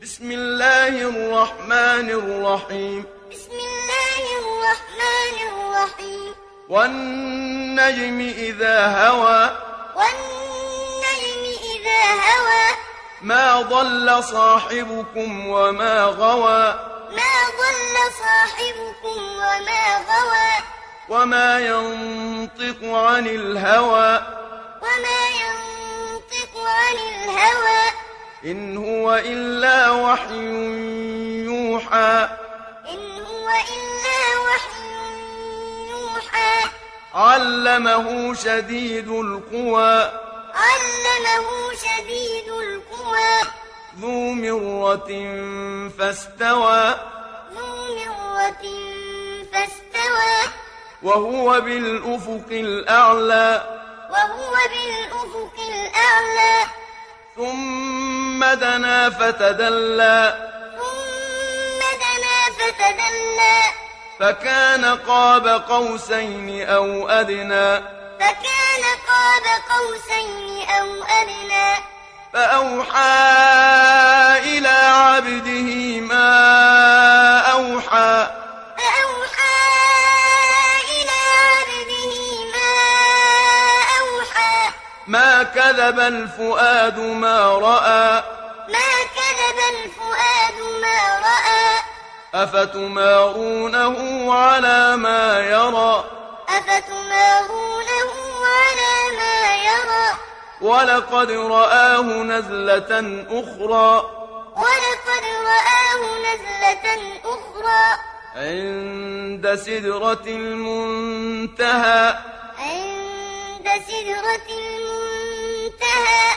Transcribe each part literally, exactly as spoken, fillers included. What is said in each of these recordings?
بسم الله الرحمن الرحيم بسم الله الرحمن الرحيم والنجم إذا هوى والنجم إذا هوى ما ضل صاحبكم وما غوى ما ضل صاحبكم وما غوى وما ينطق عن الهوى وما ينطق عن الهوى إن هو إلا وحي يوحى إن هو إلا وحي يوحى علمه شديد القوى علمه شديد القوى ذو مرة فاستوى ذو مرة فاستوى وهو بالأفق الأعلى وهو بالأفق الأعلى ثم دنا فتدلى ثم دنا فتدلى فكان قاب قوسين أو أدنى فكان قاب قوسين أو أدنى فأوحى إلى عبده ما أوحى فأوحى إلى عبده ما أوحى ما كذب الفؤاد ما رأى ما كذب الفؤاد ما رأى أفتمارونه على ما يرى أفتمارونه على ما يرى ولقد رآه نزلة أخرى ولقد رآه نزلة أخرى عند سدرة المنتهى عند سدرة المنتهى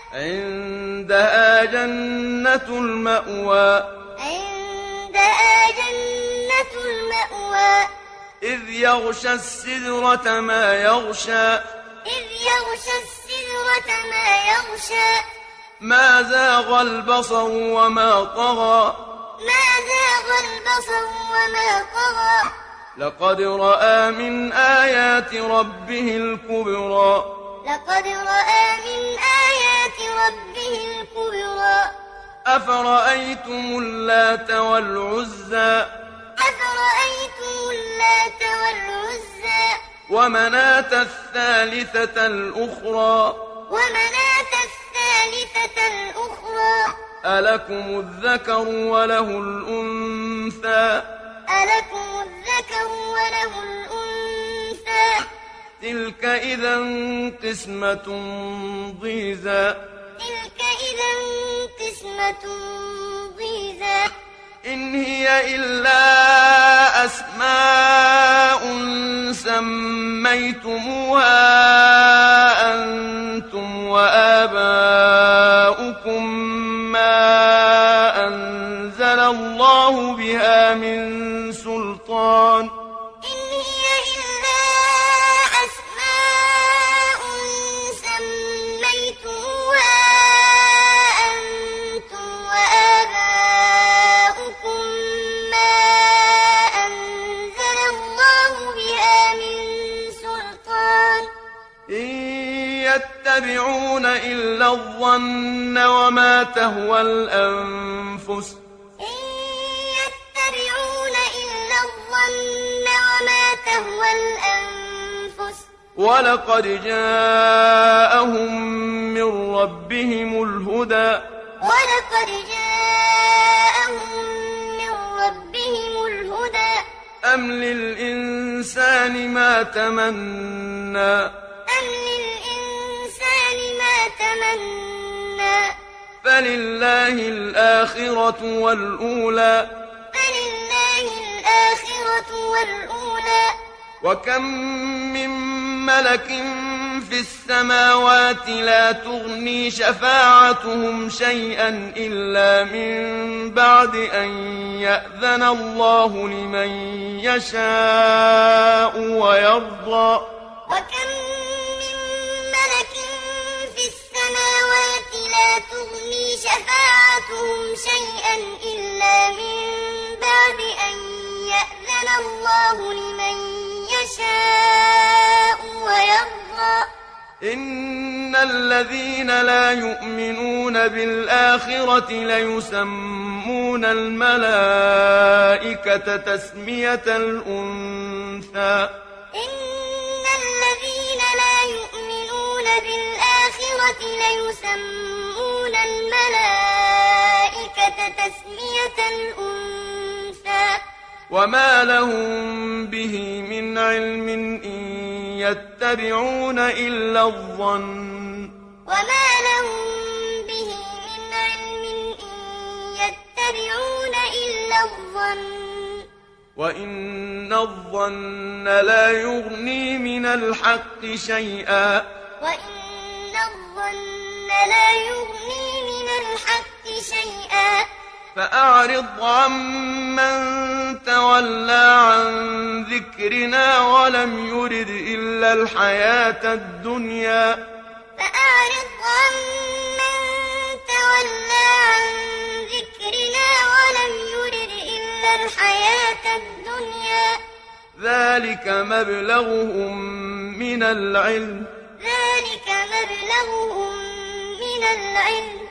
عندها جنة المأوى عندها جنة المأوى إذ يغشى السدرة ما يغشى إذ يغشى السدرة ما يغشى ما زاغ البصر وما طغى ما زاغ البصر وما طغى لقد رأى من آيات ربه الكبرى لقد رأى من آيات ربه الكبرى أفرأيتم اللات والعزى أفرأيتم اللات والعزى ومناة الثالثة الأخرى ومناة الثالثة الأخرى ألكم الذكر وله الأنثى ألكم الذكر وله الأنثى تلك إذا قسمة ضيزى تلك إذا قسمة ضيزى إن هي إلا أسماء سميتموها أنتم وآباؤكم ما أنزل الله بها من سلطان إن هي إلا أسماء سميتموها أنتم وآباؤكم ما أنزل الله بها من سلطان إن يتبعون إلا الظن وما تهوى الأنفس إن يتبعون إلا الظن وما تهوى الأنفس ولقد جاءهم من ربهم الهدى ولقد جاءهم من ربهم الهدى أم للإنسان ما تمنى أم للإنسان ما تمنى فلله الآخرة والأولى فلله الآخرة والأولى وكم من ملك في السماوات لا تغني شفاعتهم شيئا إلا من بعد أن يأذن الله لمن يشاء ويرضى وكم من ملك في السماوات لا تغني شفاعتهم شيئا إلا من بعد أن يأذن الله لمن يشاء ويرضى إن الذين لا يؤمنون بالآخرة ليسمون الملائكة تسمية الأنثى إن الذين لا يؤمنون بالآخرة ليسمون الملائكة تسمية الأنثى وما لهم به من علم إن يتبعون إلا الظن وما لهم به من علم إن يتبعون إلا الظن وإن الظن لا يغني من الحق شيئا وإن الظن لا يغني من الحق شيئا فأعرض عمن تولى عن ذكرنا ولم يرد إلا الحياة الدنيا فأعرض عمن تولى عن ذكرنا ولم يرد إلا الحياة الدنيا ذلك مبلغهم من العلم ذلك مبلغهم من العلم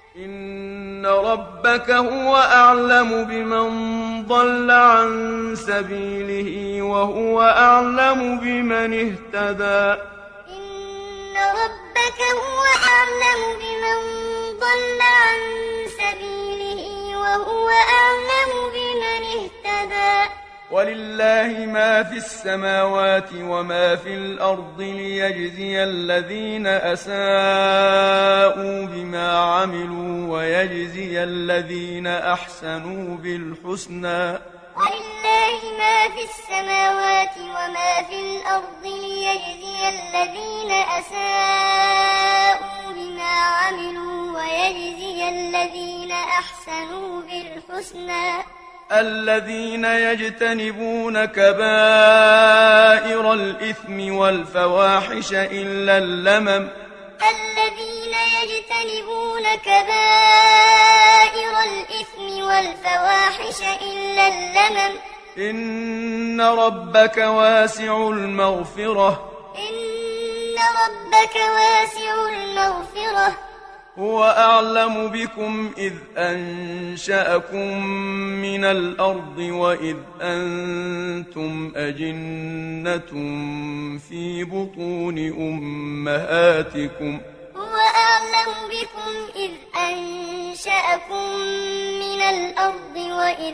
إن ربك هو أعلم بمن ضل عن سبيله وهو أعلم بمن اهتدى إن ربك هو أعلم بمن ضل عن سبيله وهو أعلم بمن اهتدى ولله ما في السماوات وما في الأرض ليجزي الذين أساءوا بما عملوا ويجزي الذين أحسنوا بالحسنى ولله ما في السماوات وما في الأرض ليجزي الذين أساءوا بما عملوا ويجزي الذين أحسنوا بالحسنى الذين يجتنبون كبائر الإثم والفواحش إلا اللمم الذين يجتنبون كبائر الإثم والفواحش إلا اللمم إن ربك واسع المغفرة إن ربك واسع المغفرة هو أعلم بكم إذ أنشأكم من الأرض وإذ أنتم أجنة في بطون أمهاتكم هو أعلم بكم إذ أنشأكم من الأرض وإذ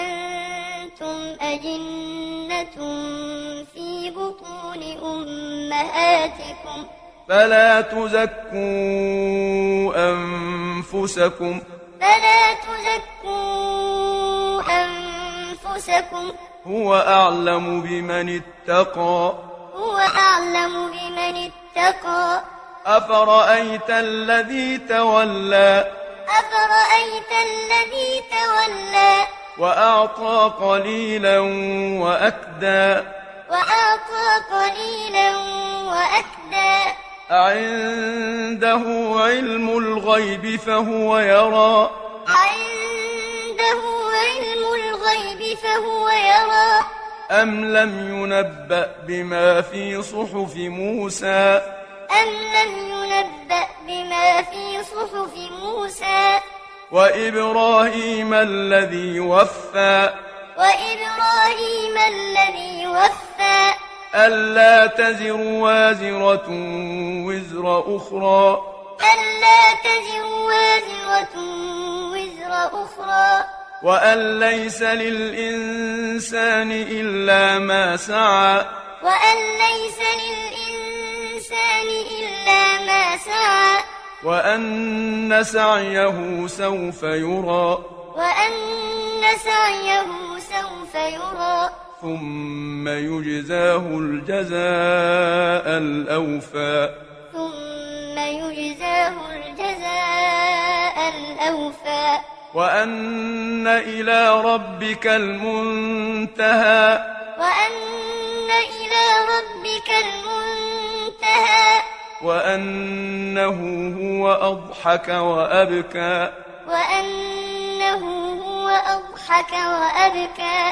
أنتم أجنة في بطون أمهاتكم فلا تزكوا أنفسكم فلا تزكوا أنفسكم هو أعلم بمن اتقى هو أعلم بمن اتقى أفرأيت الذي تولى أفرأيت الذي تولى وأعطى قليلا وأكدى وأعطى قليلا وأكدى أعنده علم الغيب فهو يرى عنده علم الغيب فهو يرى أم لم ينبأ بما في صحف موسى أم لم ينبأ بما في صحف موسى وإبراهيم الذي وفى وإبراهيم الذي وفى ألا تزر وازرة وزر أخرى ألا تزر وازرة وزر أخرى وأن ليس للإنسان إلا ما سعى وأن ليس للإنسان إلا ما سعى وأن سعيه سوف يرى وأن سعيه سوف يرى ثم يجزاه الجزاء الأوفى ثم يجزاه الجزاء الأوفى وأن إلى ربك المنتهى وأن إلى ربك المنتهى وأنه هو أضحك وأبكى وأنه هو أضحك وأبكى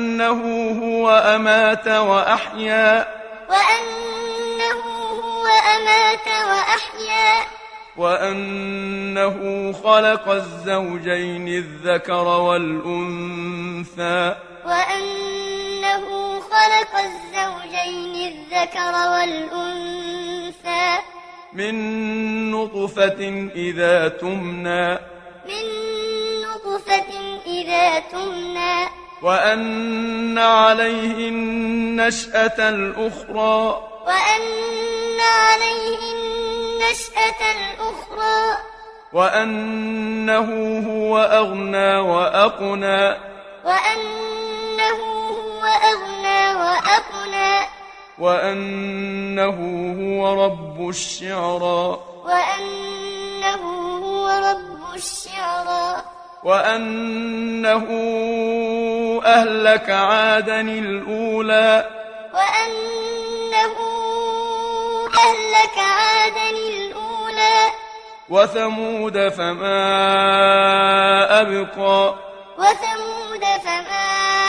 وأنه هو أمات وأحيا وأنه هو أمات وأحيا وأنه خلق الزوجين الذكر والأنثى وأنه خلق الزوجين الذكر والأنثى من نطفة إذا تمنى من نطفة إذا تمنى وأن عليه النشأة الأخرى وأن عليه النشأة الأخرى وأنه هو أغنى وأقنى وأنه هو أغنى وأقنى وأنه هو رب الشعرى وأنه هو رب الشعرى وأنه أهلك عادا الأولى وأنه أهلك عادا الأولى وثمود فما أبقى وثمود فما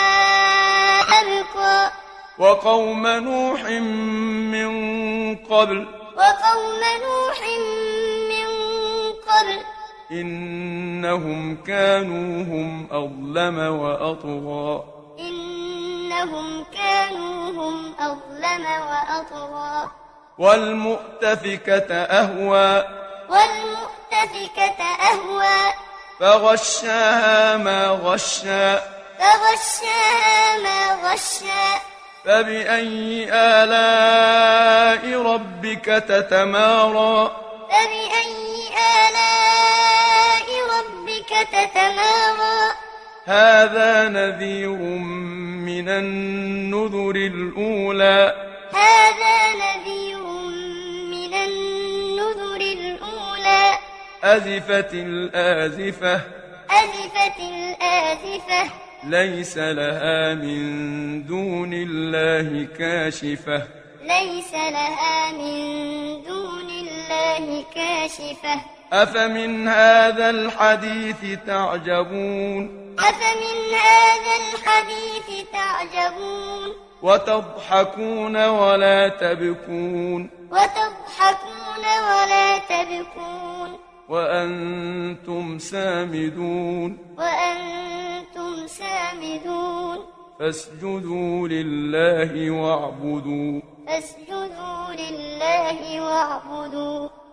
أبقى وقوم نوح من قبل وقوم نوح من قبل إنهم كانوا هم أظلم وأطغى إنهم كانوا هم أظلم وأطغى والمؤتفكة أهوى والمؤتفكة أهوى فغشاها ما غشى فغشاها ما غشى فبأي آلاء ربك تتمارى فبأي آلاء ربك تتمارى هذا نذير من النذر الأولى هذا نذير من النذر الأولى أزفت الآزفة أزفت الآزفة ليس لها من دون الله كاشفة ليس لها من دون الله كاشفة أفمن هذا الحديث تعجبون أفمن هذا الحديث تعجبون وتضحكون ولا تبكون وتضحكون ولا تبكون وأنتم سامدون وأنتم سامدون فاسجدوا لله واعبدوا فاسجدوا لله واعبدوا